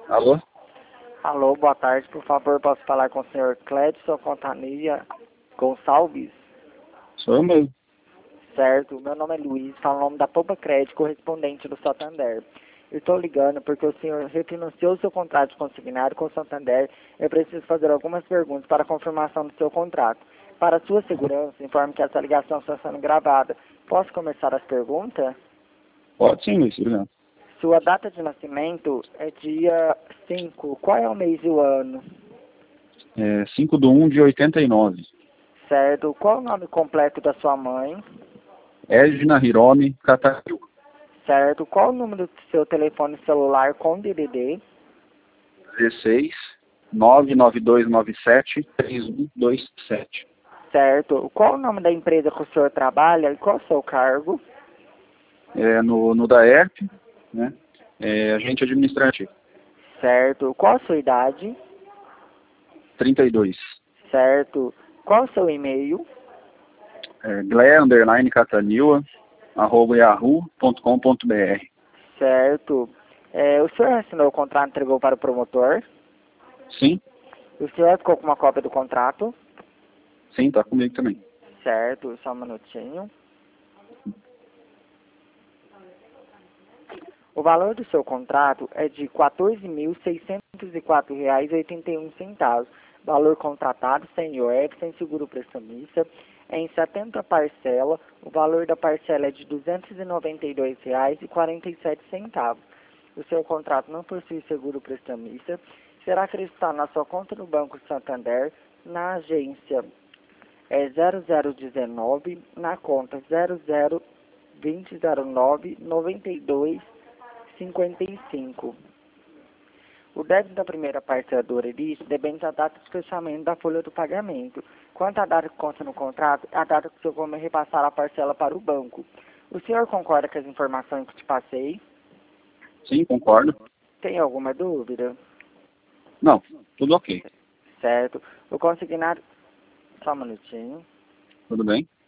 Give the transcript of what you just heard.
Alô? Alô, boa tarde. Por favor, posso falar com o senhor Clédson Fontania Gonçalves? Sou eu mesmo. Certo. Meu nome é Luiz, falo o nome da Poupa Crédito, correspondente do Santander. Eu estou ligando porque o senhor refinanciou seu contrato de consignado com o Santander. Eu preciso fazer algumas perguntas para a confirmação do seu contrato. Para sua segurança, informe que essa ligação está sendo gravada. Posso começar as perguntas? Pode sim, Luiz. Obrigado. Sua data de nascimento é dia 5. Qual é o mês e o ano? 5/1 de 89. Certo. Qual é o nome completo da sua mãe? Edna Hiromi Katariu. Certo. Qual o número do seu telefone celular com DDD? 16 99297 3127. Certo. Qual o nome da empresa que o senhor trabalha e qual o seu cargo? No DAERP, né? Agente administrativo. Certo. Qual a sua idade? 32. Certo. Qual o seu e-mail? gle_cataniua@yahoo.com.br. Certo. O senhor assinou o contrato e entregou para o promotor? Sim, O senhor ficou com uma cópia do contrato? sim, tá comigo também. Certo. Só um minutinho. O valor do seu contrato é de R$ 14.604,81. Valor contratado, sem IOF, sem seguro prestamista, em 70 parcelas. O valor da parcela é de R$ 292,47. O seu contrato não possui seguro prestamista. Será acreditado na sua conta no Banco Santander, na agência 0019, na conta 0020099255. O débito da primeira parcela do Orelite depende da data de fechamento da folha do pagamento. Quanto à data que consta no contrato, é a data que o senhor vai repassar a parcela para o banco. O senhor concorda com as informações que te passei? Sim, concordo. Tem alguma dúvida? Não, tudo ok. Certo. O consignado... Só um minutinho. Tudo bem?